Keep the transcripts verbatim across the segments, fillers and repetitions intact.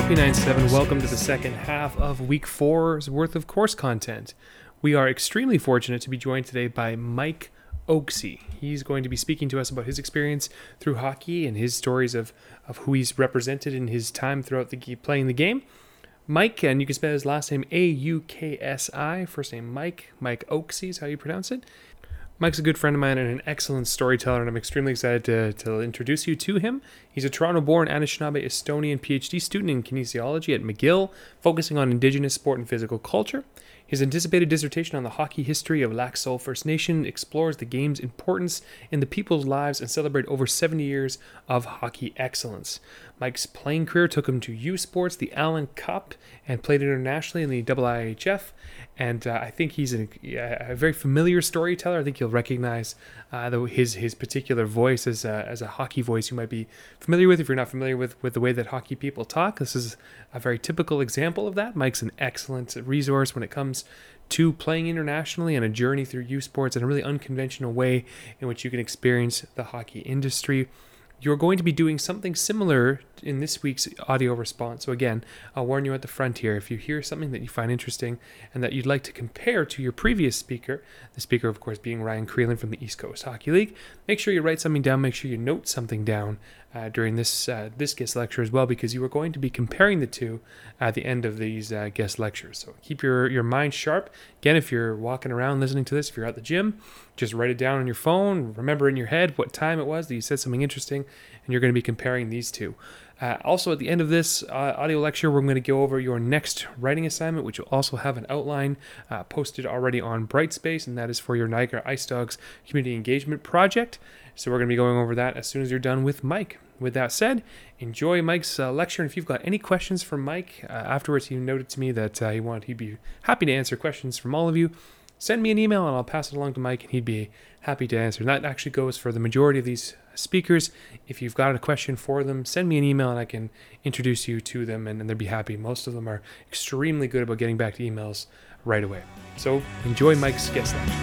P ninety-seven, welcome to the second half of week four's worth of course content. We are extremely fortunate to be joined today by Mike Oaksey. He's going to be speaking to us about his experience through hockey and his stories of, of who he's represented in his time throughout the playing the game. Mike, and you can spell his last name A U K S I, first name Mike, Mike Oaksey is how you pronounce it. Mike's a good friend of mine and an excellent storyteller, and I'm extremely excited to, to introduce you to him. He's a Toronto-born Anishinaabe Estonian PhD student in kinesiology at McGill, focusing on Indigenous sport and physical culture. His anticipated dissertation on the hockey history of Lac Seul First Nation explores the game's importance in the people's lives and celebrate over seventy years of hockey excellence. Mike's playing career took him to U Sports, the Allen Cup, and played internationally in the I I H F. And uh, I think he's a, a very familiar storyteller. I think you'll recognize uh, the, his his particular voice as a, as a hockey voice you might be familiar with if you're not familiar with, with the way that hockey people talk. This is a very typical example of that. Mike's an excellent resource when it comes to playing internationally and a journey through U Sports in a really unconventional way in which you can experience the hockey industry. You're going to be doing something similar in this week's audio response. So again, I'll warn you at the front here. If you hear something that you find interesting and that you'd like to compare to your previous speaker, the speaker, of course, being Ryan Creelan from the East Coast Hockey League, make sure you write something down. Make sure you note something down uh, during this uh, this guest lecture as well, because you are going to be comparing the two at the end of these uh, guest lectures. So keep your, your mind sharp. Again, if you're walking around listening to this, if you're at the gym, just write it down on your phone. Remember in your head what time it was that you said something interesting, and you're going to be comparing these two. Uh, also, at the end of this uh, audio lecture, we're going to go over your next writing assignment, which will also have an outline uh, posted already on Brightspace, and that is for your Niagara Ice Dogs Community Engagement Project. So we're going to be going over that as soon as you're done with Mike. With that said, enjoy Mike's uh, lecture, and if you've got any questions for Mike, uh, afterwards he noted to me that uh, he wanted, he'd be happy to answer questions from all of you. Send me an email and I'll pass it along to Mike, and he'd be happy to answer. And that actually goes for the majority of these speakers. If you've got a question for them, send me an email and I can introduce you to them, and, and they'd be happy. Most of them are extremely good about getting back to emails right away. So enjoy Mike's guest lecture.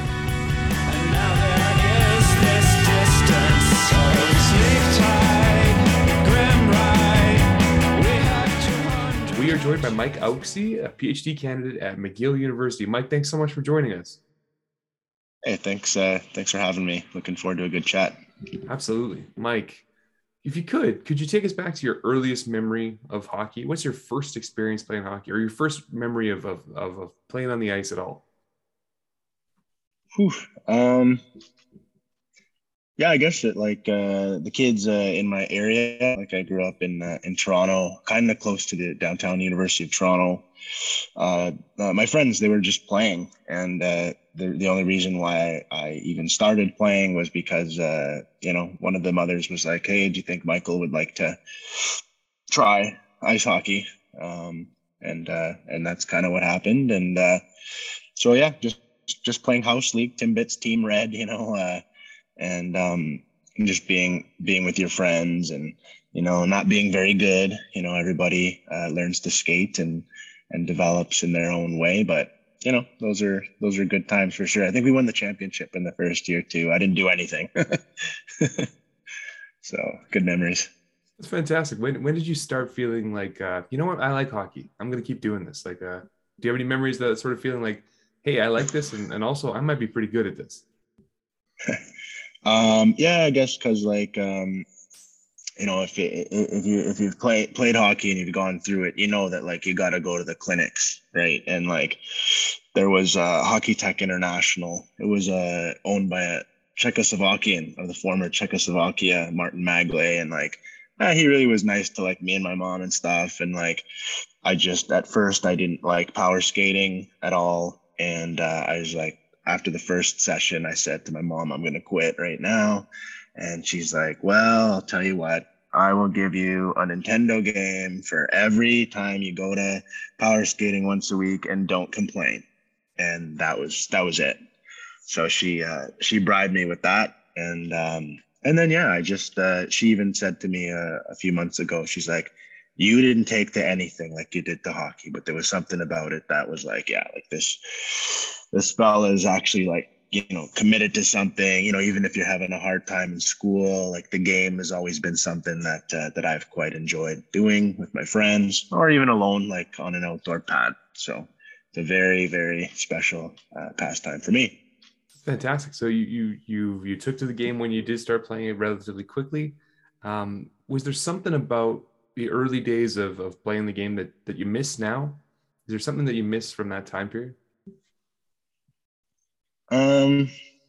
And now there is this distance, so sleep tight, grim ride. We have two hundred. We are joined by Mike Oaksey, a PhD candidate at McGill University. Mike, thanks so much for joining us. Hey, thanks. Uh, thanks for having me. Looking forward to a good chat. Absolutely. Mike, if you could, could you take us back to your earliest memory of hockey? What's your first experience playing hockey, or your first memory of of, of, of playing on the ice at all? Whew. Um, yeah, I guess that like uh, the kids uh, in my area, like I grew up in uh, in Toronto, kind of close to the downtown University of Toronto. Uh, uh, my friends, they were just playing, and uh, the the only reason why I, I even started playing was because uh, you know, one of the mothers was like, "Hey, do you think Michael would like to try ice hockey?" Um, and uh, and that's kind of what happened. And uh, so yeah, just just playing house league, Timbits, Team Red, you know, uh, and um, just being being with your friends, and you know, not being very good. You know, everybody uh, learns to skate and and develops in their own way, but you know, those are those are good times for sure. I think we won the championship in the first year too. I didn't do anything. So good memories. That's fantastic. When when did you start feeling like, uh, you know what, I like hockey, I'm going to keep doing this? Like, uh, do you have any memories that sort of feeling like, hey, I like this, and, and also I might be pretty good at this? um, yeah, I guess because like, um, you know, if it, if you if you've played played hockey and you've gone through it, you know that like you got to go to the clinics, right? And like there was uh, Hockey Tech International. It was uh, owned by a Czechoslovakian of the former Czechoslovakia, Martin Maglay, and like uh, he really was nice to like me and my mom and stuff. And like I just at first I didn't like power skating at all, and uh, I was like, after the first session, I said to my mom, "I'm going to quit right now." And she's like, "Well, I'll tell you what, I will give you a Nintendo game for every time you go to power skating once a week and don't complain." And that was, that was it. So she, uh, she bribed me with that. And, um, and then, yeah, I just, uh, she even said to me uh, a few months ago, she's like, "You didn't take to anything like you did to hockey, but there was something about it that was like, yeah, like this, this fella is actually like you know, committed to something, you know, even if you're having a hard time in school, like the game has always been something that, uh, that I've quite enjoyed doing with my friends or even alone, like on an outdoor pad. So it's a very, very special uh, pastime for me. Fantastic. So you you you you took to the game when you did start playing it relatively quickly. Um, was there something about the early days of of playing the game that that you miss now? Is there something that you miss from that time period? Um,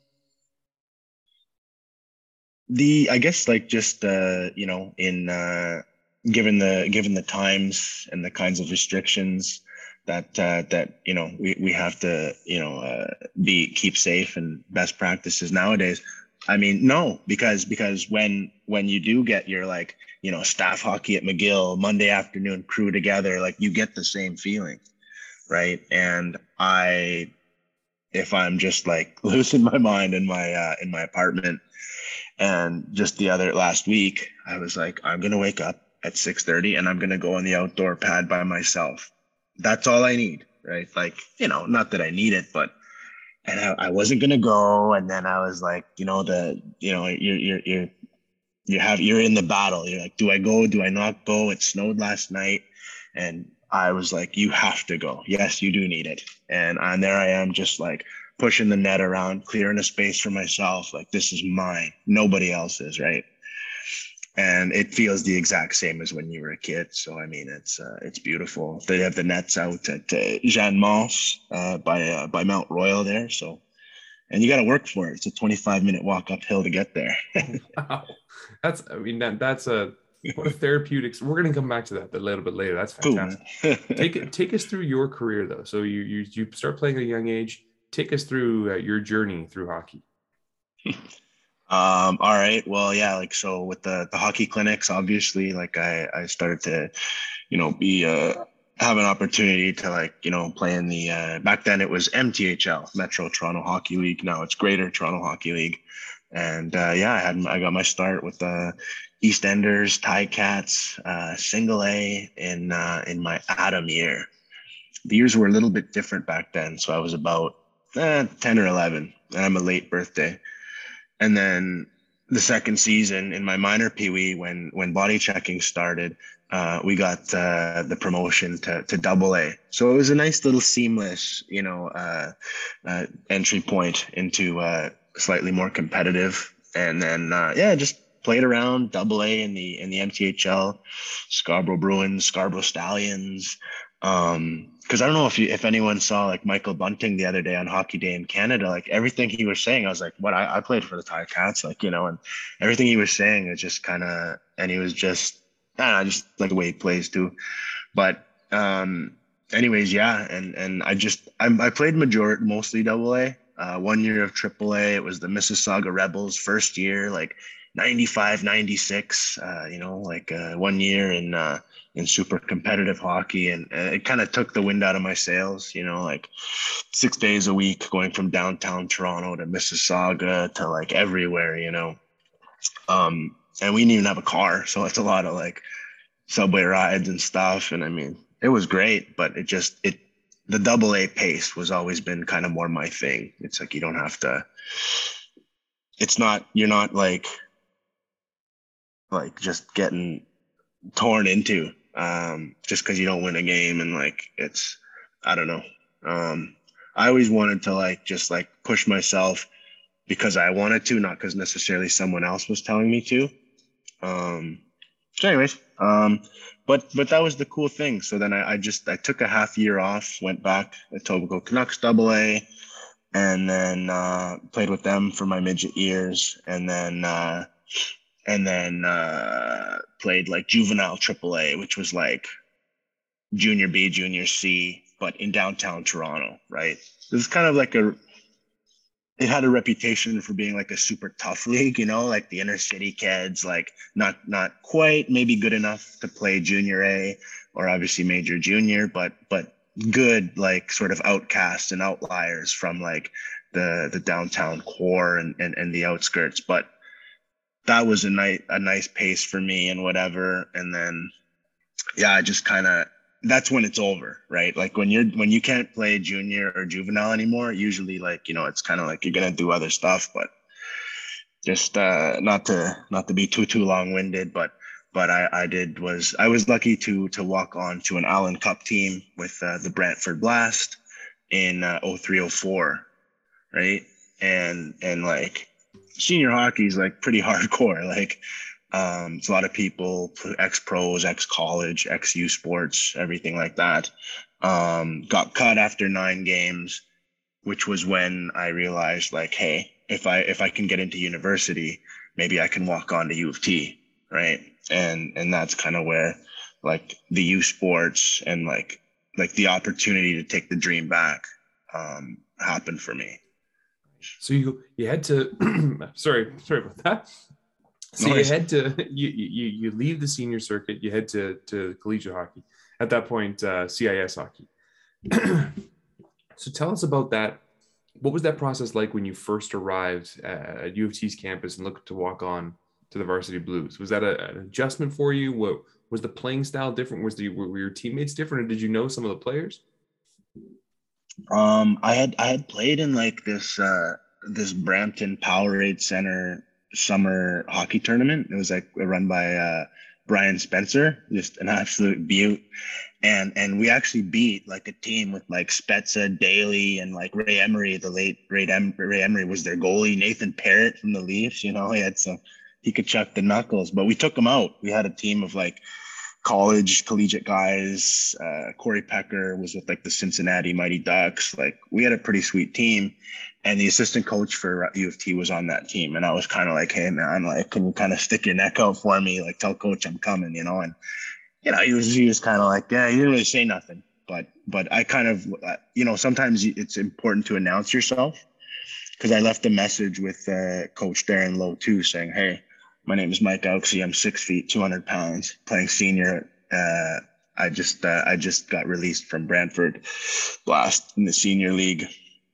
the I guess like just uh, you know, in uh, given the given the times and the kinds of restrictions that uh, that you know we, we have to you know uh, be keep safe and best practices nowadays. I mean, no, because because when when you do get your like you know staff hockey at McGill Monday afternoon crew together, like you get the same feeling, right? And I if I'm just like losing my mind in my uh, in my apartment. And just the other last week, I was like, I'm gonna wake up at six thirty and I'm gonna go on the outdoor pad by myself. That's all I need, right? Like, you know, not that I need it, but and I, I wasn't gonna go. And then I was like, you know, the you know, you're you're you're you have you're in the battle. You're like, do I go? Do I not go? It snowed last night, and I was like, you have to go. Yes, you do need it. And and there I am, just like pushing the net around, clearing a space for myself. Like this is mine, nobody else's, right? And it feels the exact same as when you were a kid. So I mean, it's uh, it's beautiful. They have the nets out at uh, Jeanne Mance uh, by uh, by Mount Royal there. So and you got to work for it. It's a twenty-five minute walk uphill to get there. Wow, that's I mean that that's a what a therapeutic. We're going to come back to that a little bit later. That's fantastic. Cool, take it take us through your career though. So you you you start playing at a young age. Take us through uh, your journey through hockey. Um, all right. Well, yeah, like so with the the hockey clinics, obviously, like I I started to, you know, be uh have an opportunity to like, you know, play in the uh back then it was M T H L, Metro Toronto Hockey League. Now it's Greater Toronto Hockey League. And uh yeah, I had I got my start with the EastEnders, Ticats, uh single A in uh in my Adam year. The years were a little bit different back then. So I was about eh, ten or eleven, and I'm a late birthday. And then the second season in my minor peewee, when when body checking started, uh, we got uh, the promotion to to double A. So it was a nice little seamless, you know, uh, uh, entry point into uh, slightly more competitive. And then uh, yeah, just played around double A in the in the M T H L, Scarborough Bruins, Scarborough Stallions. Um, because I don't know if you if anyone saw like Michael Bunting the other day on Hockey Day in Canada, like everything he was saying, I was like, what I, I played for the Ticats, like, you know, and everything he was saying is just kind of, and he was just, I don't know, just like the way he plays too. But um, anyways, yeah, and and I just I, I played majority mostly double A. Uh, one year of triple A, it was the Mississauga Rebels first year, like ninety-five, ninety-six, uh, you know, like uh, one year in uh, in super competitive hockey, and, and it kind of took the wind out of my sails, you know, like six days a week going from downtown Toronto to Mississauga to like everywhere, you know. Um, and we didn't even have a car, so it's a lot of like subway rides and stuff. And I mean, it was great, but it just it the double A pace was always been kind of more my thing. It's like you don't have to. It's not you're not like like just getting torn into um, just because you don't win a game, and like it's I don't know. Um, I always wanted to like just like push myself because I wanted to, not because necessarily someone else was telling me to. Um, so anyways, um, but but that was the cool thing. So then I, I just I took a half year off, went back to Etobicoke Canucks double A, and then uh, played with them for my midget years, and then uh, and then uh, played like juvenile triple A, which was like junior B, junior C, but in downtown Toronto, right? It was kind of like a it had a reputation for being like a super tough league, you know, like the inner city kids, like not not quite maybe good enough to play junior A or obviously major junior, but but good like sort of outcasts and outliers from like the the downtown core and and, and the outskirts. But that was a nice a nice pace for me and whatever. And then yeah, I just kind of that's when it's over, right? Like when you're when you can't play junior or juvenile anymore, usually like, you know, it's kind of like you're gonna do other stuff, but just uh not to not to be too too long-winded, but but I I did was I was lucky to to walk on to an Allen Cup team with uh, the Brantford Blast in uh, oh three oh four, right? And and like senior hockey is like pretty hardcore. Like um, it's a lot of people, ex-pros, ex-college, ex-U sports, everything like that. Um, got cut after nine games, which was when I realized like, hey, if I if I can get into university, maybe I can walk on to U of T, right? And and that's kind of where like the U sports and like like the opportunity to take the dream back um, happened for me. So you you had to sorry sorry about that. So no you had to you you you leave the senior circuit, you head to to collegiate hockey. At that point, uh, C I S hockey. So tell us about that. What was that process like when you first arrived at U of T's campus and looked to walk on to the Varsity Blues? Was that a, an adjustment for you? What was the playing style different? Was the were your teammates different, or did you know some of the players? Um, I had I had played in like this uh, this Brampton Powerade Center summer hockey tournament. It was like run by uh, Brian Spencer, just an absolute beaut. And and we actually beat like a team with like Spezza, Daly, and like Ray Emery, the late Ray, em- Ray Emery was their goalie. Nathan Parrott from the Leafs, you know, he had some, he could chuck the knuckles, but we took him out. We had a team of like college, collegiate guys. Uh, Corey Pecker was with like the Cincinnati Mighty Ducks. Like we had a pretty sweet team. And the assistant coach for U of T was on that team. And I was kind of like, hey man, like, can you kind of stick your neck out for me? Like tell coach I'm coming, you know? And you know, he was he was kind of like, yeah, he didn't really say nothing, but but I kind of, uh, you know, sometimes it's important to announce yourself, because I left a message with uh, Coach Darren Lowe too, saying, hey, my name is Mike Auxey. I'm six feet, two hundred pounds, playing senior. Uh, I just uh, I just got released from Brantford Blast in the senior league,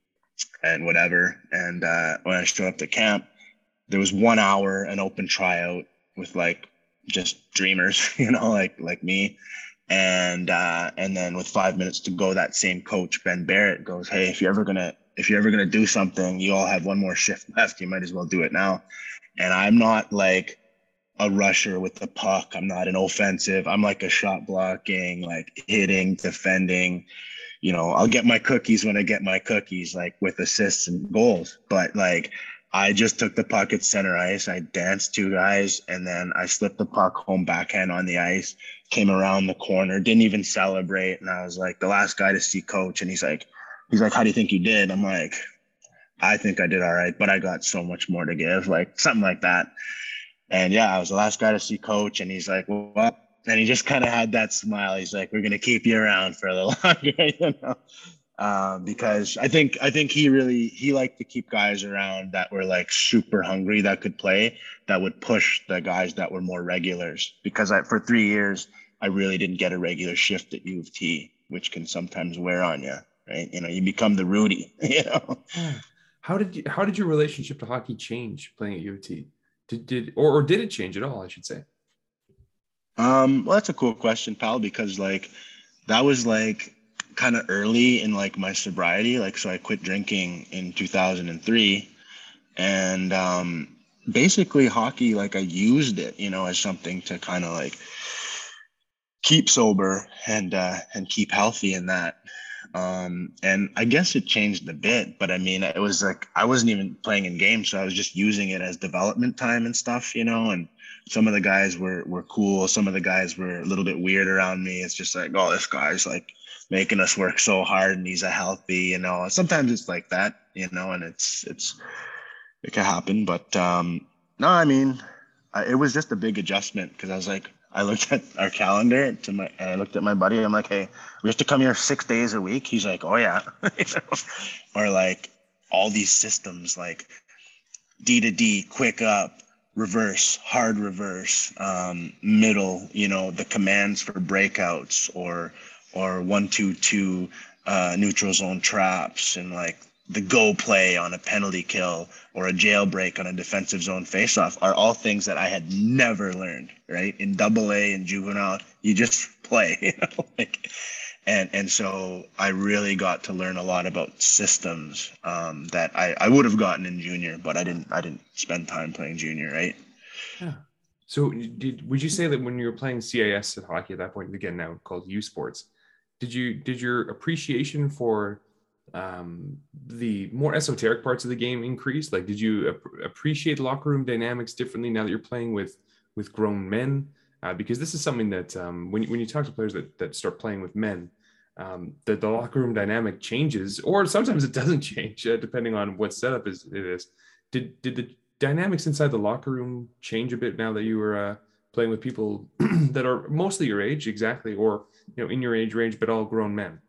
and whatever. And uh, when I showed up to camp, there was one hour an open tryout with like just dreamers, you know, like like me. And uh, and then with five minutes to go, that same coach, Ben Barrett, goes, hey, if you're ever gonna if you're ever gonna do something, you all have one more shift left. You might as well do it now. And I'm not like a rusher with the puck. I'm not an offensive. I'm like a shot blocking, like hitting, defending. You know, I'll get my cookies when I get my cookies, like with assists and goals. But like, I just took the puck at center ice. I danced two guys, and then I slipped the puck home backhand on the ice, came around the corner, didn't even celebrate. And I was like the last guy to see coach. And he's like, he's like, how do you think you did? I'm like, I think I did all right, but I got so much more to give, like something like that. And yeah, I was the last guy to see coach. And he's like, well, what? And he just kind of had that smile. He's like, we're going to keep you around for a little longer, you know? Uh, because I think I think he really he liked to keep guys around that were like super hungry, that could play, that would push the guys that were more regulars. Because I, for three years I really didn't get a regular shift at U of T, which can sometimes wear on you, right? You know, you become the Rudy. You know. How did you, how did your relationship to hockey change playing at U of T? Did did or, or did it change at all? I should say. Um, well, that's a cool question, pal. Because like that was like kind of early in like my sobriety. Like, so I quit drinking in two thousand three, and um, basically hockey, like I used it, you know, as something to kind of like keep sober and, uh, and keep healthy in that. Um, and I guess it changed a bit, but I mean, it was like, I wasn't even playing in games. So I was just using it as development time and stuff, you know, and some of the guys were, were cool. Some of the guys were a little bit weird around me. It's just like, oh, this guy's like making us work so hard and he's a healthy, you know, sometimes it's like that, you know, and it's, it's, it can happen, but, um, no, I mean, I, it was just a big adjustment, because I was like, I looked at our calendar to my, and I looked at my buddy. I'm like, hey, we have to come here six days a week. He's like, oh yeah. You know? Or like all these systems, like D to D, quick up, reverse, hard reverse, um, middle, you know, the commands for breakouts, or, or one, two, two, uh, neutral zone traps, and like the go play on a penalty kill or a jailbreak on a defensive zone faceoff are all things that I had never learned, right? In double A and juvenile, you just play, you know, like, and, and so I really got to learn a lot about systems um, that I, I would have gotten in junior, but I didn't, I didn't spend time playing junior, right? Yeah. So did, would you say that when you were playing C I S at hockey at that point, again, now called U Sports, did you, did your appreciation for um, the more esoteric parts of the game increase? Like, did you ap- appreciate locker room dynamics differently now that you're playing with, with grown men? Uh, because this is something that um, when, when you talk to players that, that start playing with men, um, that the locker room dynamic changes, or sometimes it doesn't change uh, depending on what setup is, it is. Did, did the dynamics inside the locker room change a bit now that you were uh, playing with people that are mostly your age, exactly, or, you know, in your age range, but all grown men?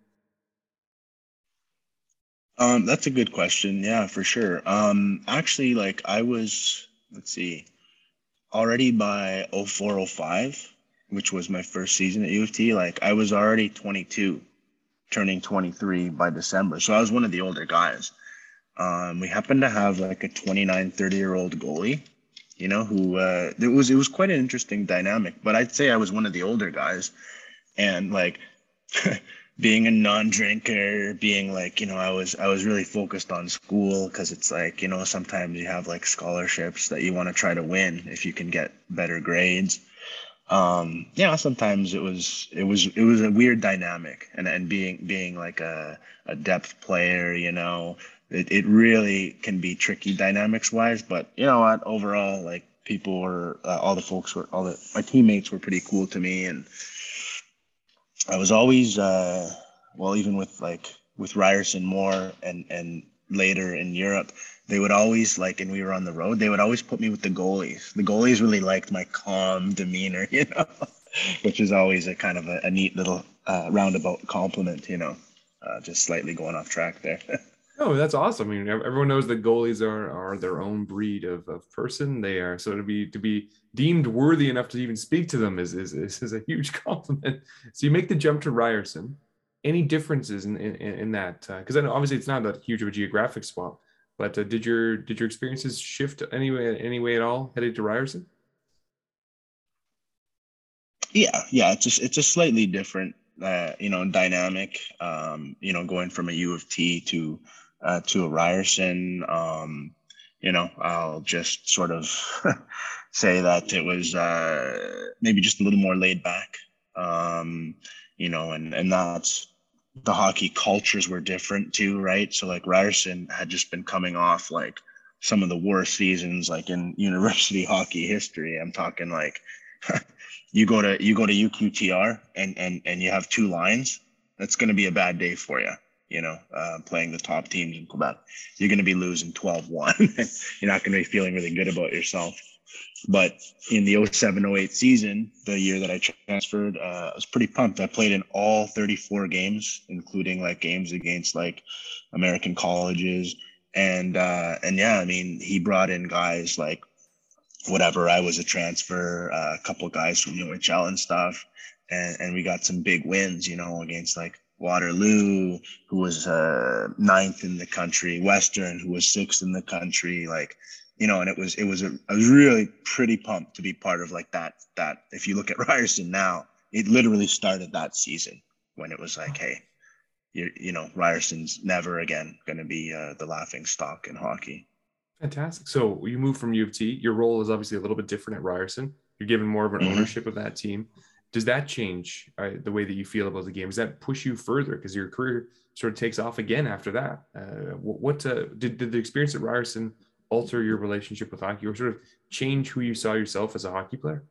Um, that's a good question. Yeah, for sure. Um, actually, like I was, let's see, already by oh four oh five, which was my first season at U of T, like I was already twenty-two, turning twenty-three by December. So I was one of the older guys. Um, we happened to have like a twenty-nine, thirty year old goalie, you know, who, uh, it was, it was quite an interesting dynamic, but I'd say I was one of the older guys. And like, being a non-drinker, being like, you know, I was I was really focused on school because it's like, you know, sometimes you have like scholarships that you want to try to win if you can get better grades. Um, yeah, sometimes it was it was it was a weird dynamic, and and being being like a a depth player, you know, it it really can be tricky dynamics wise. But you know what, overall, like people were uh, all the folks were all the my teammates were pretty cool to me, and I was always, uh, well, even with like with Ryerson more and and later in Europe, they would always like, and we were on the road, they would always put me with the goalies. The goalies really liked my calm demeanor, you know, which is always a kind of a, a neat little uh, roundabout compliment, you know, uh, just slightly going off track there. Oh, that's awesome. I mean, everyone knows that goalies are are their own breed of, of person. They are, so to be to be deemed worthy enough to even speak to them is is, is, is a huge compliment. So you make the jump to Ryerson. Any differences in in, in that? Because uh, I know obviously it's not that huge of a geographic swap, but uh, did your did your experiences shift anyway anyway at all headed to Ryerson? Yeah, yeah, it's just it's a slightly different, uh, you know, dynamic. Um, you know, going from a U of T to uh, to a Ryerson. Um, you know, I'll just sort of say that it was uh, maybe just a little more laid back. Um, you know, and and that's the hockey cultures were different too, right? So like Ryerson had just been coming off like some of the worst seasons like in university hockey history. I'm talking like you go to you go to U Q T R and and and you have two lines. That's going to be a bad day for you. You know, uh, playing the top teams in Quebec, you're going to be losing twelve one. You're not going to be feeling really good about yourself. But in the oh seven oh eight season, the year that I transferred, uh, I was pretty pumped. I played in all thirty-four games, including like games against like American colleges. And, uh, and yeah, I mean, he brought in guys like whatever. I was a transfer, uh, a couple of guys from U H L and stuff. And, and we got some big wins, you know, against like Waterloo, who was uh, ninth in the country, Western, who was sixth in the country, like, you know, and it was, it was, a, I was really pretty pumped to be part of like that, that if you look at Ryerson now, it literally started that season when it was like, hey, you you know, Ryerson's never again going to be uh, the laughing stock in hockey. Fantastic. So you move from U of T. Your role is obviously a little bit different at Ryerson. You're given more of an Mm-hmm. ownership of that team. Does that change uh, the way that you feel about the game? Does that push you further because your career sort of takes off again after that? Uh, what what uh, did, did the experience at Ryerson alter your relationship with hockey, or sort of change who you saw yourself as a hockey player?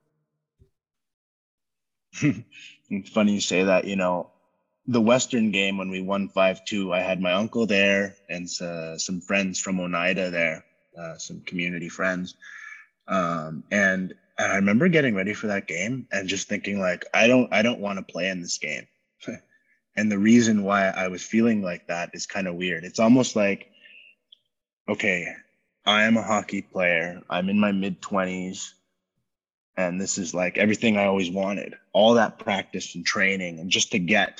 It's funny you say that. You know, the Western game when we won five two, I had my uncle there and uh, some friends from Oneida there, uh, some community friends. Um, and I remember getting ready for that game and just thinking like, I don't, I don't want to play in this game. And the reason why I was feeling like that is kind of weird. It's almost like, okay, I am a hockey player. I'm in my mid twenties. And this is like everything I always wanted, all that practice and training and just to get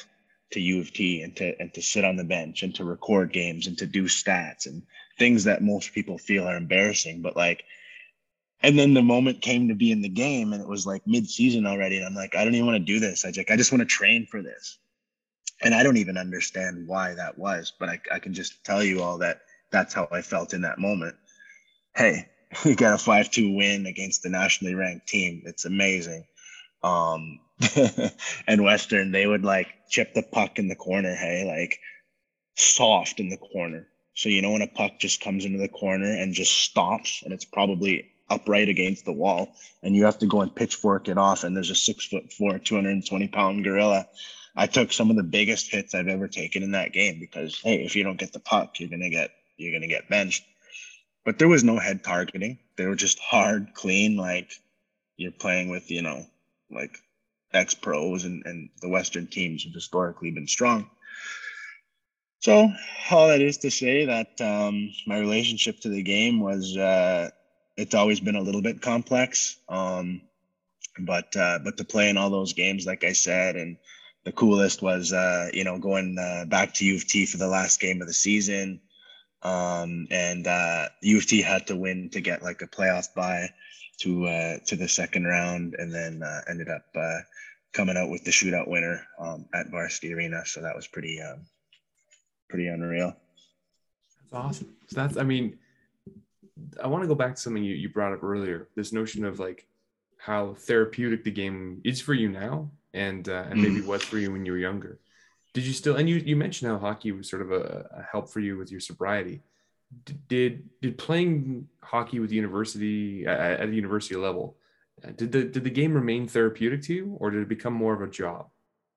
to U of T and to and to sit on the bench and to record games and to do stats and things that most people feel are embarrassing. But like, and then the moment came to be in the game and it was like mid-season already. And I'm like, I don't even want to do this. I like, I just want to train for this. And I don't even understand why that was, but I, I can just tell you all that that's how I felt in that moment. Hey, we got a five two win against the nationally ranked team. It's amazing. Um, and Western, they would like chip the puck in the corner, hey, like soft in the corner. So, you know, when a puck just comes into the corner and just stops and it's probably upright against the wall and you have to go and pitchfork it off, and there's a six foot four, two hundred twenty pound gorilla. I took some of the biggest hits I've ever taken in that game because, hey, if you don't get the puck, you're going to get, you're going to get benched. But there was no head targeting. They were just hard, clean, like you're playing with, you know, like ex-pros, and, and the Western teams have historically been strong. So all that is to say that um, my relationship to the game was, uh, it's always been a little bit complex. Um, but uh, but to play in all those games, like I said, and the coolest was, uh, you know, going uh, back to U of T for the last game of the season. Um, and uh, U of T had to win to get like a playoff bye to uh, to the second round, and then uh, ended up uh, coming out with the shootout winner um, at Varsity Arena. So that was pretty um, pretty unreal. That's awesome. So that's, I mean, I want to go back to something you, you brought up earlier, this notion of like how therapeutic the game is for you now, and uh, and maybe mm. was for you when you were younger. Did you still, and you, you mentioned how hockey was sort of a, a help for you with your sobriety. Did did playing hockey with the university at, at the university level, did the did the game remain therapeutic to you, or did it become more of a job?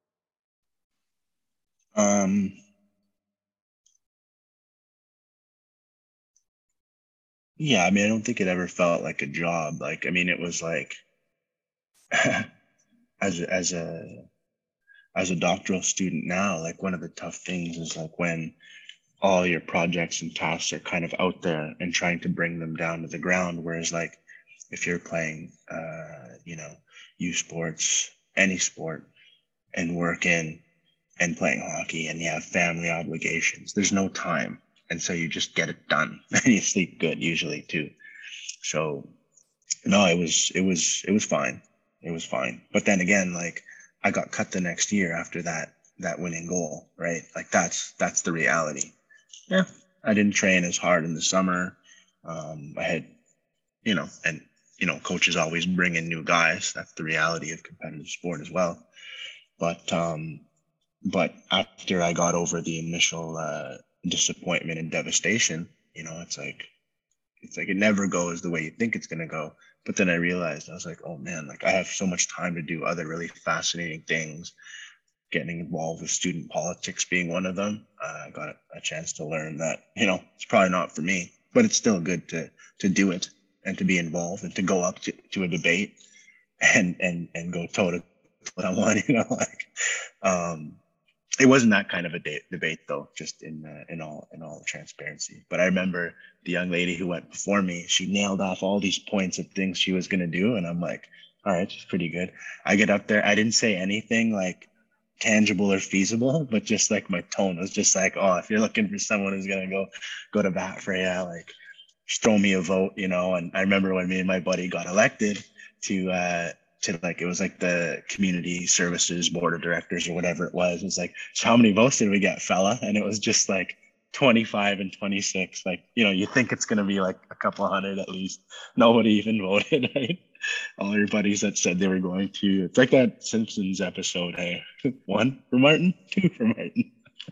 Um. Yeah, I mean, I don't think it ever felt like a job. Like, I mean, it was like as a, as a as a doctoral student now, like one of the tough things is like when all your projects and tasks are kind of out there and trying to bring them down to the ground. Whereas like if you're playing, uh, you know, U sports, any sport, and working and playing hockey, and you have family obligations, there's no time. And so you just get it done and you sleep good usually too. So no, it was, it was, it was fine. It was fine. But then again, like I got cut the next year after that, that winning goal, right? Like that's, that's the reality. Yeah. I didn't train as hard in the summer. Um, I had, you know, and, you know, coaches always bring in new guys. That's the reality of competitive sport as well. But, um, but after I got over the initial, uh, disappointment and devastation, you know, it's like, it's like it never goes the way you think it's going to go. But then I realized, I was like, oh man, like I have so much time to do other really fascinating things. Getting involved with student politics being one of them. Uh, I got a, a chance to learn that, you know, it's probably not for me, but it's still good to to do it and to be involved and to go up to, to a debate and and and go toe to someone, you know, like um it wasn't that kind of a de- debate though, just in uh, in all in all transparency. But I remember the young lady who went before me, she nailed off all these points of things she was going to do. And I'm like, all right, she's pretty good. I get up there. I didn't say anything like tangible or feasible, but just like my tone was just like, oh, if you're looking for someone who's going to go, go to bat for you, like just throw me a vote, you know? And I remember when me and my buddy got elected to, uh, to like, it was like the community services board of directors or whatever it was. It was like, so how many votes did we get, fella? And it was just like twenty-five and twenty-six. Like, you know, you think it's going to be like a couple hundred at least. Nobody even voted, right? All your buddies that said they were going to. It's like that Simpsons episode, hey, one for Martin, two for Martin.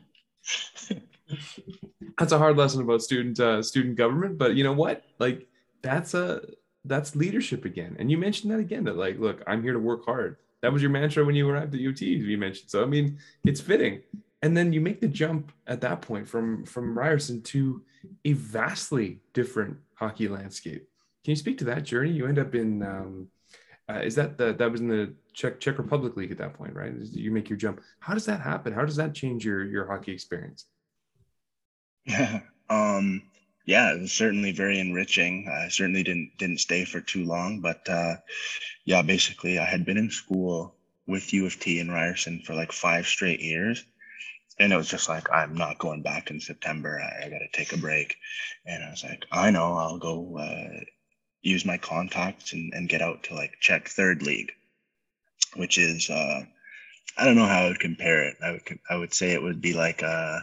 That's a hard lesson about student uh, student government, but you know what? Like that's a that's leadership again. And you mentioned that again, that like, look, I'm here to work hard. That was your mantra when you arrived at U T, you mentioned. So I mean, it's fitting. And then you make the jump at that point from from Ryerson to a vastly different hockey landscape. Can you speak to that journey? You end up in um, uh, is that the that was in the Czech Czech Republic League at that point, right? You make your jump. How does that happen? How does that change your your hockey experience? Yeah, um, yeah, it was certainly very enriching. I certainly didn't didn't stay for too long, but uh, yeah, basically I had been in school with U of T and Ryerson for like five straight years. and it was just like, I'm not going back in September. I, I got to take a break. And I was like, I know, I'll go uh, use my contacts and, and get out to like Czech third league, which is, uh, I don't know how I would compare it. I would, I would say it would be like, uh,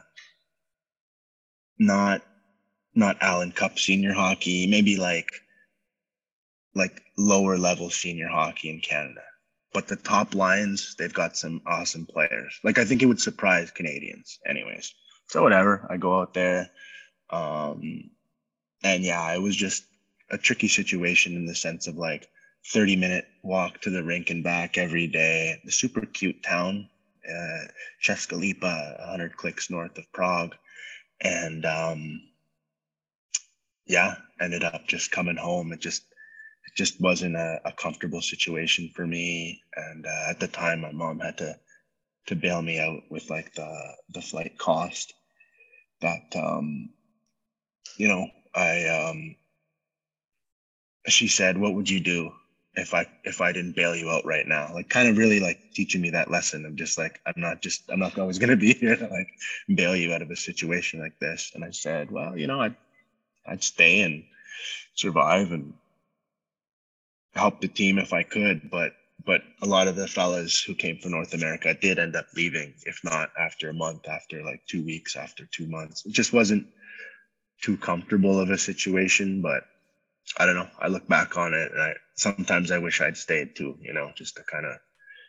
not, not Allen Cup senior hockey, maybe like, like lower level senior hockey in Canada. But the top lines, they've got some awesome players. Like, I think it would surprise Canadians anyways. So whatever, I go out there. Um, and yeah, it was just a tricky situation in the sense of like thirty minute walk to the rink and back every day. The super cute town, uh, Česká Lípa, one hundred clicks north of Prague. And um, yeah, ended up just coming home. It just, it just wasn't a, a comfortable situation for me. And uh, at the time, my mom had to to bail me out with like the the flight cost. That um, you know, I um, she said, "What would you do if I if I didn't bail you out right now?" Like, kind of really like teaching me that lesson of just like, I'm not just I'm not always gonna be here to like bail you out of a situation like this. And I said, well, you know, I'd I'd stay and survive and help the team if I could, but but a lot of the fellas who came from North America did end up leaving, if not after a month, after like two weeks, after two months. It just wasn't too comfortable of a situation, but I don't know. I look back on it and I sometimes I wish I'd stayed too, you know, just to kind of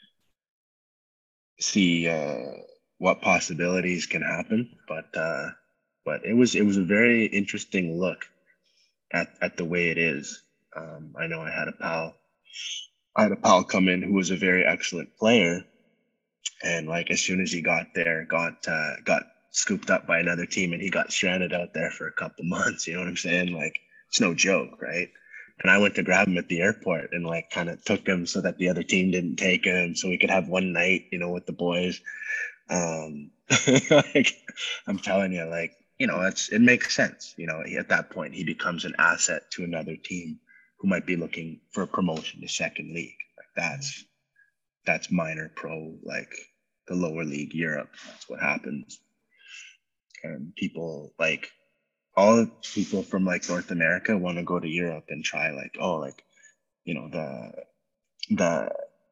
see uh, what possibilities can happen. But uh, but it was it was a very interesting look at at the way it is. Um, I know I had a pal, I had a pal come in who was a very excellent player, and like as soon as he got there, got uh, got scooped up by another team, and he got stranded out there for a couple months. You know what I'm saying? Like, it's no joke, right? And I went to grab him at the airport and like kind of took him so that the other team didn't take him, so we could have one night, you know, with the boys. Um, like, I'm telling you, like, you know, it's it makes sense. You know, at that point, he becomes an asset to another team who might be looking for a promotion to second league. Like, that's that's minor pro, like the lower league Europe. That's what happens. And people like all people from like North America want to go to Europe and try like, oh, like, you know, the the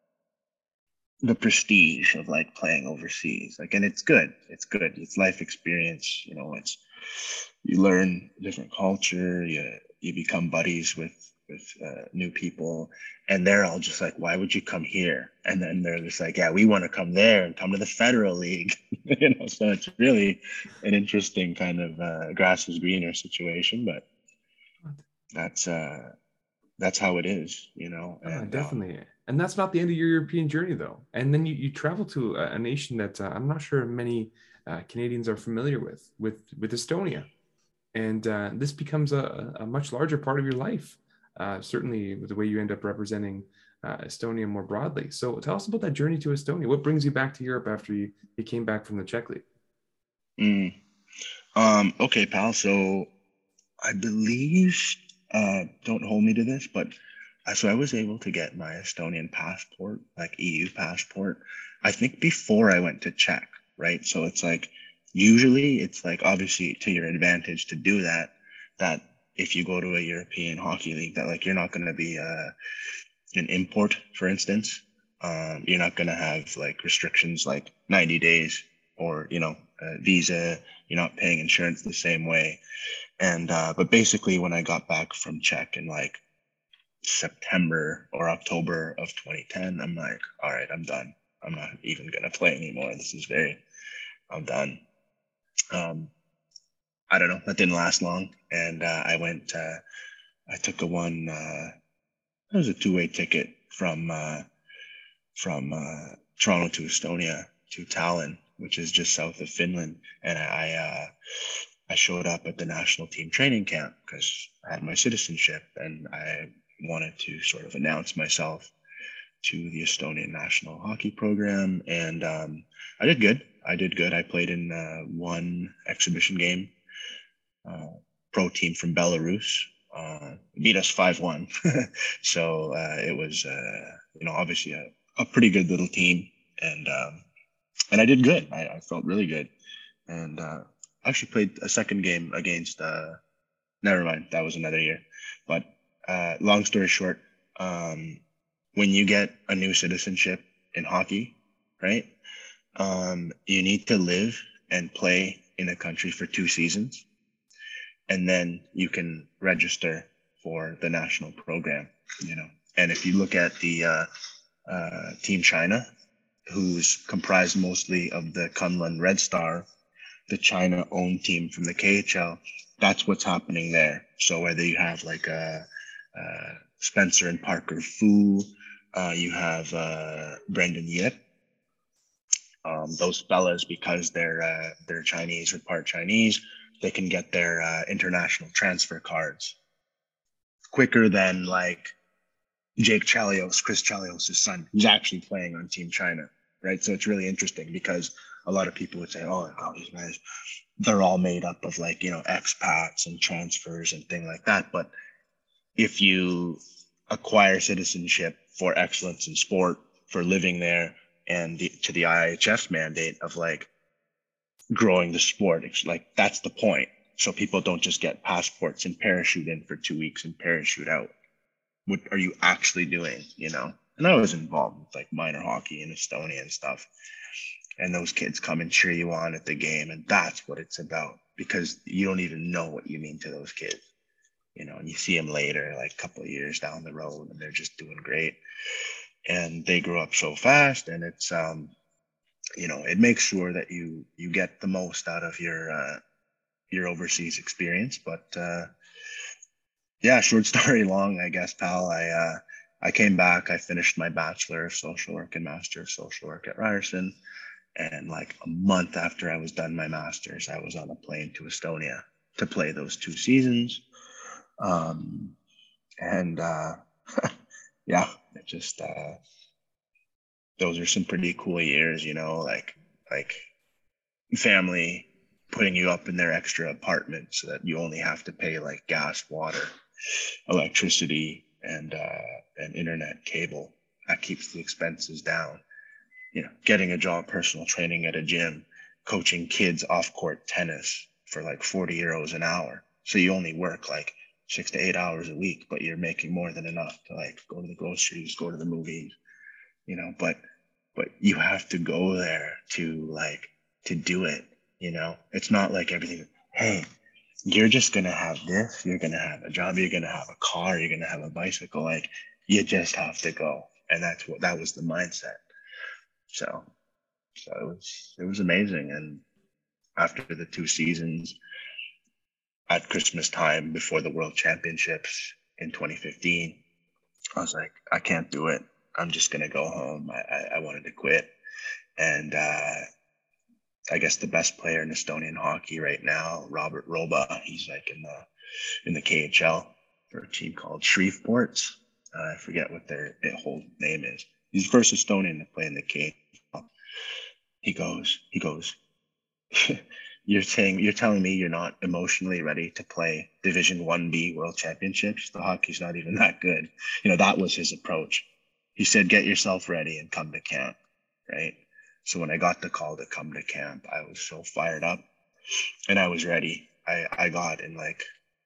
the prestige of like playing overseas. Like, and it's good. It's good. It's life experience. You know, it's you learn different culture. You you become buddies with with uh, new people, and they're all just like, why would you come here? And then they're just like, yeah, we want to come there and come to the Federal League. You know, so it's really an interesting kind of uh, grass is greener situation, but that's uh that's how it is, you know. Oh, and definitely. um, And that's not the end of your European journey, though. And then you, you travel to a, a nation that uh, I'm not sure many uh, Canadians are familiar with, with, with Estonia. And uh, this becomes a, a much larger part of your life, uh, certainly with the way you end up representing uh, Estonia more broadly. So tell us about that journey to Estonia. What brings you back to Europe after you, you came back from the Czech League? mm, um okay, pal, so I believe, uh don't hold me to this, but I, so I was able to get my Estonian passport, like E U passport, I think before I went to Czech, right? So it's like, usually it's like obviously to your advantage to do that, that if you go to a European hockey league, that like you're not going to be uh, an import, for instance. Um, you're not going to have like restrictions like ninety days or, you know, uh, visa. You're not paying insurance the same way. And, uh, but basically when I got back from Czech in like September or October of twenty ten, I'm like, all right, I'm done. I'm not even going to play anymore. This is very, I'm done. Um, I don't know. That didn't last long. And uh, I went, uh, I took a one, uh, it was a two-way ticket from, uh, from uh, Toronto to Estonia to Tallinn, which is just south of Finland. And I, uh, I showed up at the national team training camp because I had my citizenship and I wanted to sort of announce myself to the Estonian national hockey program. And um, I did good. I did good. I played in uh, one exhibition game. Uh, pro team from Belarus uh, beat us five one. So uh, it was, uh, you know, obviously a, a pretty good little team. And um, and I did good. I, I felt really good. and uh, actually played a second game against. Uh, never mind, that was another year. But uh, long story short, um, when you get a new citizenship in hockey, right? Um, you need to live and play in a country for two seasons, and then you can register for the national program. You know, and if you look at the uh, uh, Team China, who's comprised mostly of the Kunlun Red Star, the China-owned team from the K H L. That's what's happening there. So whether you have like a, uh Spencer and Parker Fu, uh, you have uh, Brendan Yip, um, those fellas, because they're uh, they're Chinese or part Chinese, they can get their uh, international transfer cards quicker than like Jake Chalios, Chris Chalios' son, who's actually playing on Team China, right? So it's really interesting because a lot of people would say, oh, oh these guys, they're all made up of like, you know, expats and transfers and things like that. But if you acquire citizenship for excellence in sport, for living there, and the, to the I H F mandate of like growing the sport, it's like that's the point. So people don't just get passports and parachute in for two weeks and parachute out. What are you actually doing, you know? And I was involved with like minor hockey in Estonia and stuff. And those kids come and cheer you on at the game. And that's what it's about, because you don't even know what you mean to those kids, you know, and you see them later, like a couple of years down the road, and they're just doing great. And they grew up so fast, and it's, um, you know, it makes sure that you, you get the most out of your, uh, your overseas experience. But, uh, yeah, short story long, I guess, pal. I, uh, I came back, I finished my Bachelor of Social Work and Master of Social Work at Ryerson. And like a month after I was done my master's, I was on a plane to Estonia to play those two seasons. Um, and uh, yeah, it just, uh, those are some pretty cool years, you know, like, like family putting you up in their extra apartment so that you only have to pay like gas, water, electricity, and, uh, and internet cable. That keeps the expenses down. You know, getting a job, personal training at a gym, coaching kids off court tennis for like forty euros an hour. So you only work like six to eight hours a week, but you're making more than enough to like go to the groceries, go to the movies, you know, but, but you have to go there to like, to do it, you know, it's not like everything, hey, you're just going to have this, you're going to have a job, you're going to have a car, you're going to have a bicycle. Like you just have to go. And that's what, that was the mindset. So, so it was, it was amazing. And after the two seasons at Christmas time before the World Championships in twenty fifteen, I was like, I can't do it. I'm just going to go home. I, I, I wanted to quit. And, uh, I guess the best player in Estonian hockey right now, Robert Roba, he's like in the, in the K H L for a team called Shreveport. Uh, I forget what their, their whole name is. He's the first Estonian to play in the K H L. He goes, he goes, you're saying, you're telling me you're not emotionally ready to play Division one B World Championships? The hockey's not even that good. You know, that was his approach. He said, get yourself ready and come to camp, right? So when I got the call to come to camp, I was so fired up and I was ready. I, I got in like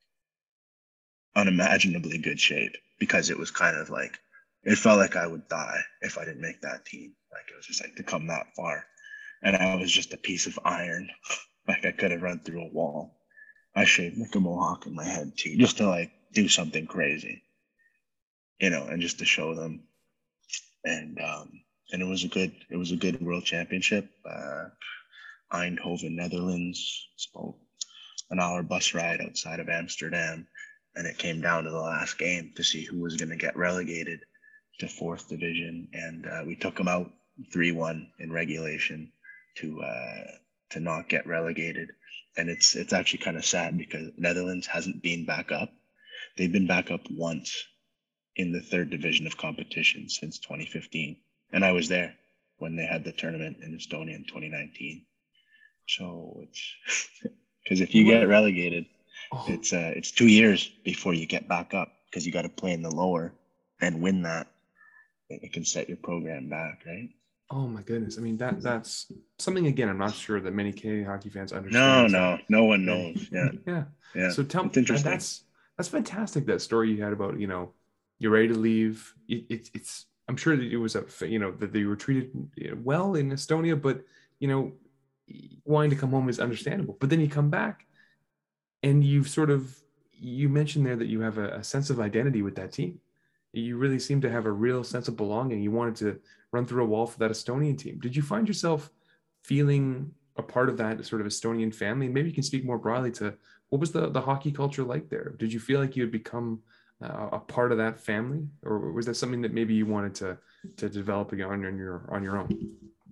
unimaginably good shape because it was kind of like, it felt like I would die if I didn't make that team. Like it was just like to come that far. And I was just a piece of iron. Like I could have run through a wall. I shaved like a mohawk in my head too, just to like do something crazy, you know, and just to show them. And, um, and it was a good, it was a good world championship. Uh, Eindhoven, Netherlands, spoke an hour bus ride outside of Amsterdam. And it came down to the last game to see who was going to get relegated to fourth division. And uh, we took them out three one in regulation to, uh, to not get relegated. And it's, it's actually kind of sad because Netherlands hasn't been back up. They've been back up once in the third division of competition since twenty fifteen. And I was there when they had the tournament in Estonia in twenty nineteen. So it's because if you get relegated, oh. it's uh, it's two years before you get back up because you got to play in the lower and win that. It can set your program back, right? Oh my goodness. I mean, that that's something, again, I'm not sure that many Canadian hockey fans No, understand. So no, no one yeah, knows. Yeah, yeah. yeah. So tell It's me that interesting. that's that's fantastic. That story you had about, you know, you're ready to leave. It, it, it's I'm sure that it was a, you know, that they were treated well in Estonia, but you know, wanting to come home is understandable. But then you come back and you've sort of, you mentioned there that you have a, a sense of identity with that team. You really seem to have a real sense of belonging. You wanted to run through a wall for that Estonian team. Did you find yourself feeling a part of that sort of Estonian family? Maybe you can speak more broadly to what was the, the hockey culture like there? Did you feel like you had become uh, a part of that family, or was that something that maybe you wanted to to develop again on your on your own?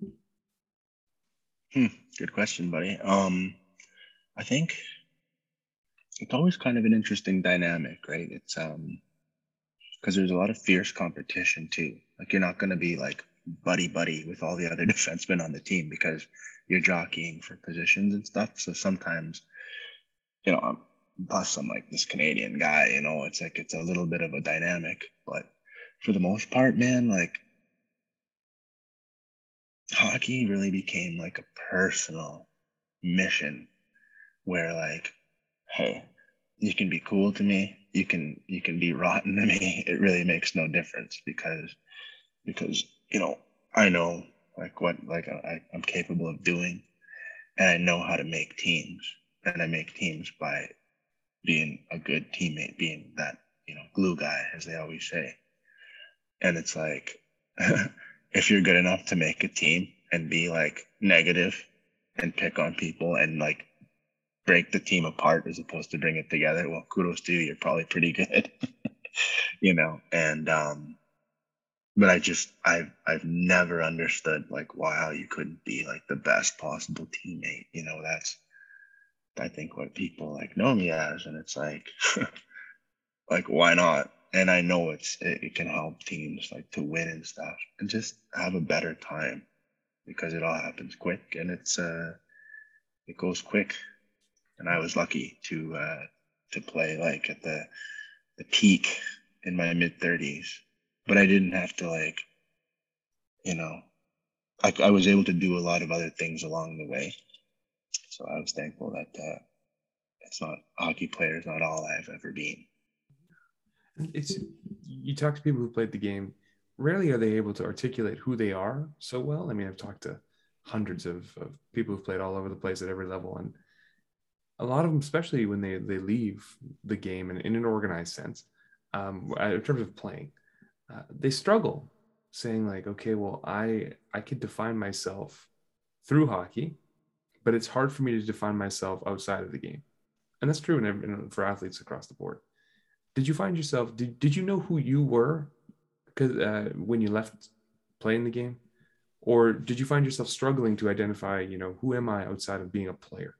Hmm, good question, buddy. Um, I think it's always kind of an interesting dynamic, right? It's um because there's a lot of fierce competition too. Like you're not going to be like buddy buddy with all the other defensemen on the team because you're jockeying for positions and stuff. So sometimes, you know, I'm, plus I'm like this Canadian guy, you know, it's like it's a little bit of a dynamic, but for the most part, man, like hockey really became like a personal mission where like, hey, you can be cool to me, you can you can be rotten to me. It really makes no difference because because you know I know like what like I, I'm capable of doing, and I know how to make teams, and I make teams by being a good teammate, being that you know glue guy, as they always say. And it's like if you're good enough to make a team and be like negative and pick on people and like break the team apart as opposed to bring it together, well, kudos to you. You're probably pretty good, you know. And um, but I just I've I've never understood like wow you couldn't be like the best possible teammate. You know, that's I think what people like know me as, and it's like like why not? And I know it's it, it can help teams like to win and stuff and just have a better time because it all happens quick and it's uh it goes quick. And I was lucky to uh to play like at the the peak in my mid thirties, but I didn't have to like you know I, I was able to do a lot of other things along the way. So I was thankful that uh, it's not hockey player is not all I've ever been. It's, you talk to people who played the game, rarely are they able to articulate who they are so well. I mean, I've talked to hundreds of, of people who've played all over the place at every level, and a lot of them, especially when they they leave the game in, in an organized sense, um, in terms of playing, uh, they struggle saying like, okay, well, I I could define myself through hockey, but it's hard for me to define myself outside of the game, and that's true in, in, for athletes across the board. Did you find yourself? Did Did you know who you were because uh, when you left playing the game, or did you find yourself struggling to identify, you know, who am I outside of being a player?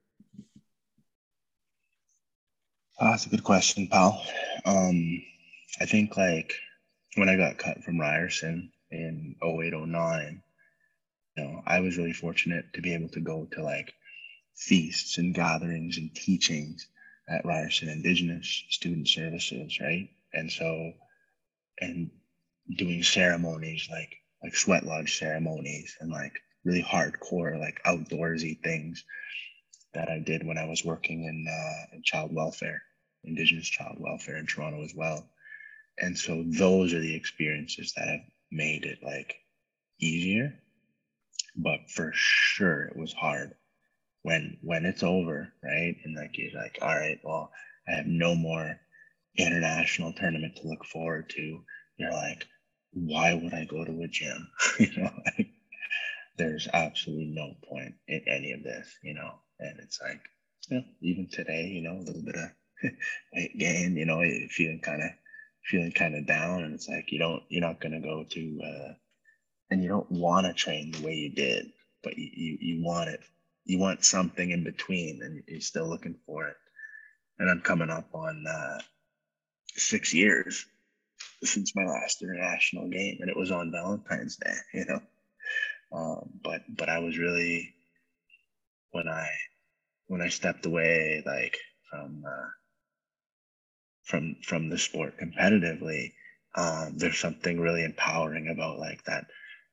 Oh, that's a good question, pal. Um, I think like when I got cut from Ryerson in oh eight oh nine, you know, I was really fortunate to be able to go to like feasts and gatherings and teachings at Ryerson Indigenous Student Services, right? And so, and doing ceremonies like like sweat lodge ceremonies and like really hardcore like outdoorsy things that I did when I was working in, uh, in child welfare, Indigenous child welfare in Toronto as well. And so those are the experiences that have made it like easier, but for sure it was hard when when it's over, right? And like you're like, all right, well, I have no more international tournament to look forward to. You're like, why would I go to a gym? you know, like, there's absolutely no point in any of this, you know. And it's like, you know, even today, you know, a little bit of weight gain, you know, you're feeling kind of feeling kind of down, and it's like you don't, you're not gonna go to, uh, and you don't want to train the way you did, but you, you you want it, you want something in between, and you're still looking for it. And I'm coming up on uh, six years since my last international game, and it was on Valentine's Day, you know. Um, but but I was really when I when I stepped away like from uh, from from the sport competitively, um, there's something really empowering about like that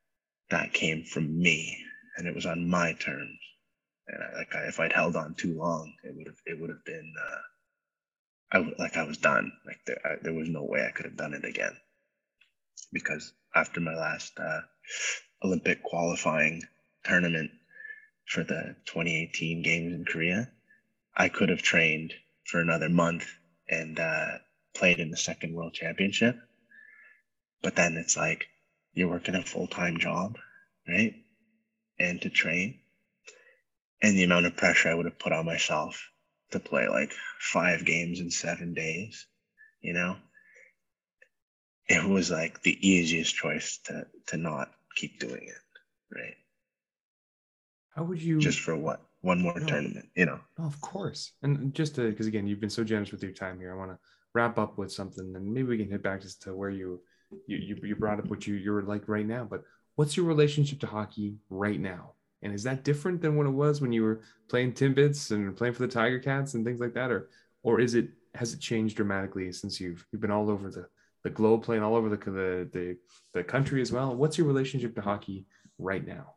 that came from me, and it was on my terms. And I, like, I, if I'd held on too long, it would have, it would have been, uh, I would, like, I was done. Like, there, I, there was no way I could have done it again. Because after my last uh, Olympic qualifying tournament for the twenty eighteen games in Korea, I could have trained for another month and uh, played in the second world championship. But then it's like, you're working a full-time job, right? And to train. And the amount of pressure I would have put on myself to play like five games in seven days, you know? It was like the easiest choice to, to not keep doing it, right? How would you... Just for what? One more no, tournament, you know? Oh, of course. And just to, because again, you've been so generous with your time here. I want to wrap up with something, and maybe we can hit back just to where you you you, you brought up what you, you're like right now. But what's your relationship to hockey right now? And is that different than what it was when you were playing Timbits and playing for the Tiger Cats and things like that? Or or is it, has it changed dramatically since you've you've been all over the, the globe, playing all over the, the the the country as well? What's your relationship to hockey right now?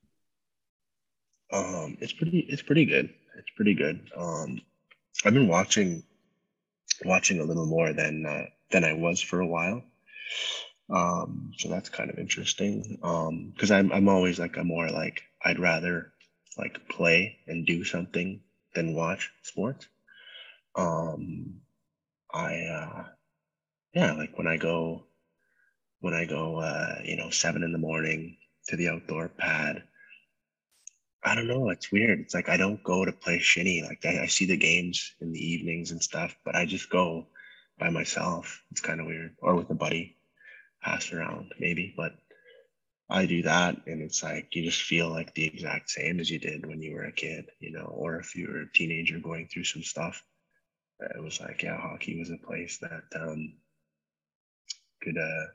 Um, it's pretty it's pretty good. It's pretty good. Um, I've been watching watching a little more than uh, than I was for a while. Um, so that's kind of interesting. Um, because I'm I'm always like a more like I'd rather like play and do something than watch sports. Um, I uh, yeah, like when I go when I go uh, you know, seven in the morning to the outdoor pad. I don't know. It's weird. It's like I don't go to play shinny. Like I, I see the games in the evenings and stuff, but I just go by myself. It's kind of weird, or with a buddy, pass around maybe. But I do that, and it's like you just feel like the exact same as you did when you were a kid, you know, or if you were a teenager going through some stuff. It was like, yeah, hockey was a place that um, could uh,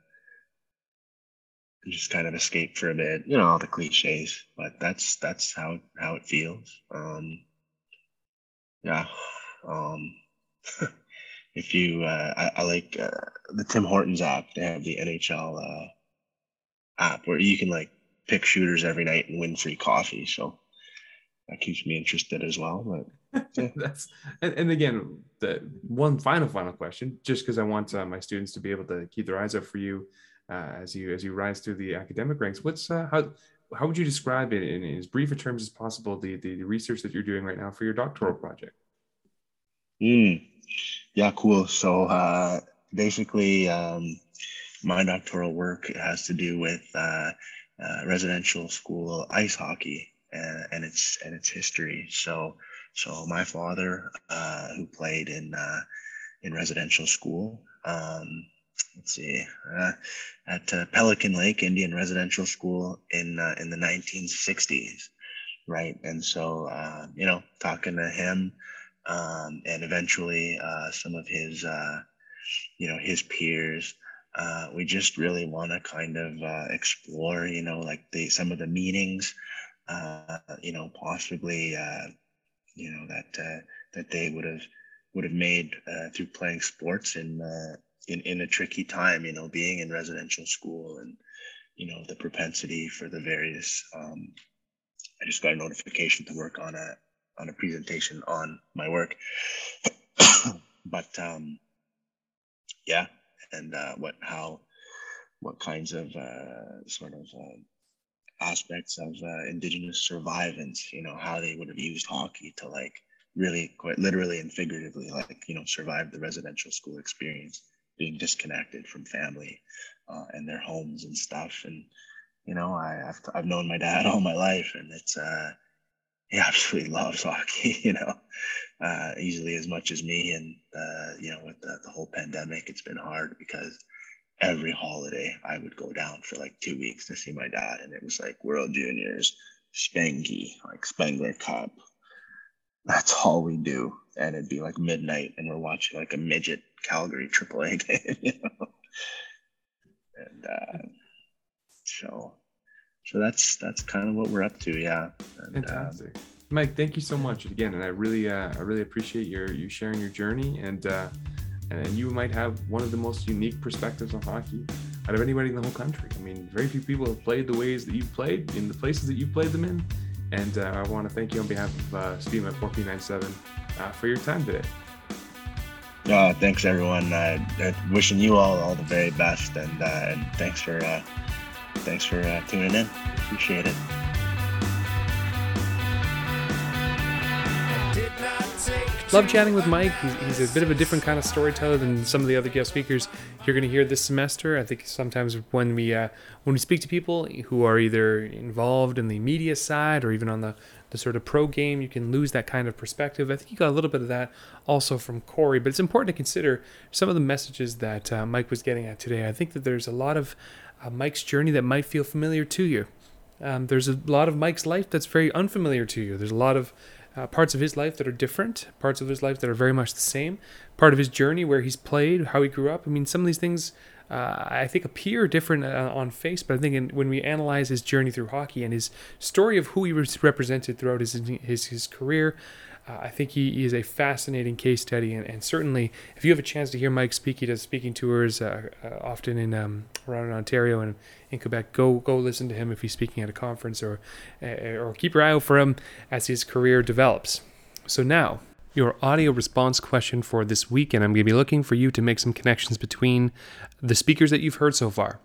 just kind of escape for a bit, you know, all the cliches, but that's that's how how it feels. Um yeah. um if you uh I, I like uh, the Tim Hortons app. They have the N H L uh app where you can like pick shooters every night and win free coffee, so that keeps me interested as well. But yeah. That's and, and again, the one final final question, just because I want uh, my students to be able to keep their eyes up for you uh, as you as you rise through the academic ranks. What's uh, how how would you describe it in, in as brief a terms as possible, the, the the research that you're doing right now for your doctoral project? Mm. Yeah, cool. So uh, basically, um, my doctoral work has to do with uh, uh, residential school ice hockey and, and its and its history. So, so my father, uh, who played in uh, in residential school, um, let's see, uh, at uh, Pelican Lake Indian Residential School in uh, in the nineteen sixties, right? And so, uh, you know, talking to him, um, and eventually uh, some of his, uh, you know, his peers. Uh, we just really want to kind of uh, explore, you know, like the some of the meanings, uh, you know, possibly, uh, you know, that uh, that they would have would have made uh, through playing sports in, uh, in in a tricky time, you know, being in residential school, and you know the propensity for the various. Um, I just got a notification to work on a on a presentation on my work, but um, yeah. And uh, what, how, what kinds of uh, sort of uh, aspects of uh, Indigenous survivance, you know, how they would have used hockey to like really quite literally and figuratively, like, you know, survive the residential school experience, being disconnected from family uh, and their homes and stuff. And, you know, I, I've, I've known my dad all my life, and it's, uh, he absolutely loves hockey, you know, uh, easily as much as me. And, uh, you know, with the, the whole pandemic, it's been hard because every holiday I would go down for like two weeks to see my dad. And it was like World Juniors, Spanky, like Spengler Cup. That's all we do. And it'd be like midnight and we're watching like a midget Calgary triple A game, you know? And uh, so... So that's that's kind of what we're up to, yeah. And, fantastic, um, Mike. Thank you so much again, and I really uh, I really appreciate your you sharing your journey, and uh, and you might have one of the most unique perspectives on hockey out of anybody in the whole country. I mean, very few people have played the ways that you've played in the places that you've played them in. And uh, I want to thank you on behalf of uh, Steam at four P ninety-seven uh, for your time today. Uh, thanks, everyone. Uh, uh, wishing you all all the very best, and, uh, and thanks for uh, thanks for uh, tuning in. Appreciate it. Love chatting with Mike. He's, he's a bit of a different kind of storyteller than some of the other guest speakers you're going to hear this semester. I think sometimes when we uh, when we speak to people who are either involved in the media side or even on the, the sort of pro game, you can lose that kind of perspective. I think you got a little bit of that also from Corey, but it's important to consider some of the messages that uh, Mike was getting at today. I think that there's a lot of uh, Mike's journey that might feel familiar to you. Um, there's a lot of Mike's life that's very unfamiliar to you. There's a lot of Uh, parts of his life that are different, parts of his life that are very much the same, part of his journey where he's played, how he grew up. I mean, some of these things uh, I think appear different uh, on face, but I think in, when we analyze his journey through hockey and his story of who he was represented throughout his his, his career, uh, I think he, he is a fascinating case study. And, and certainly, if you have a chance to hear Mike speak, he does speaking tours uh, uh, often in um, around Ontario and in Quebec. Go go listen to him if he's speaking at a conference, or uh, or keep your eye out for him as his career develops. So now, your audio response question for this week, and I'm going to be looking for you to make some connections between the speakers that you've heard so far.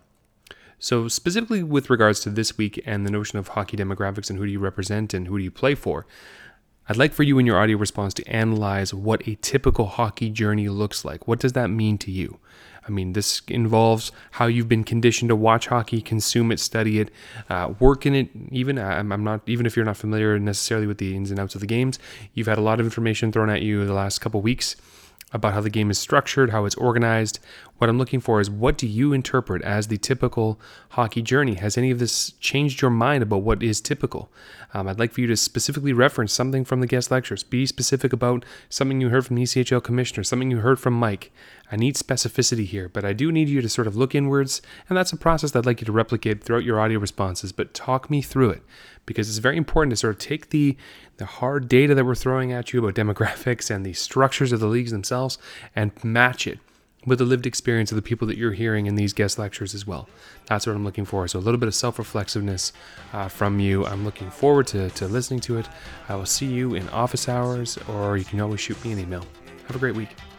So specifically with regards to this week and the notion of hockey demographics and who do you represent and who do you play for, I'd like for you in your audio response to analyze what a typical hockey journey looks like. What does that mean to you? I mean, this involves how you've been conditioned to watch hockey, consume it, study it, uh, work in it. Even I'm, I'm not, even if you're not familiar necessarily with the ins and outs of the games, you've had a lot of information thrown at you the last couple weeks about how the game is structured, how it's organized. What I'm looking for is, what do you interpret as the typical hockey journey? Has any of this changed your mind about what is typical? Um, I'd like for you to specifically reference something from the guest lectures. Be specific about something you heard from the E C H L commissioner, something you heard from Mike. I need specificity here, but I do need you to sort of look inwards, and that's a process that I'd like you to replicate throughout your audio responses, but talk me through it, because it's very important to sort of take the, the hard data that we're throwing at you about demographics and the structures of the leagues themselves and match it with the lived experience of the people that you're hearing in these guest lectures as well. That's what I'm looking for. So a little bit of self-reflexiveness uh, from you. I'm looking forward to, to listening to it. I will see you in office hours, or you can always shoot me an email. Have a great week.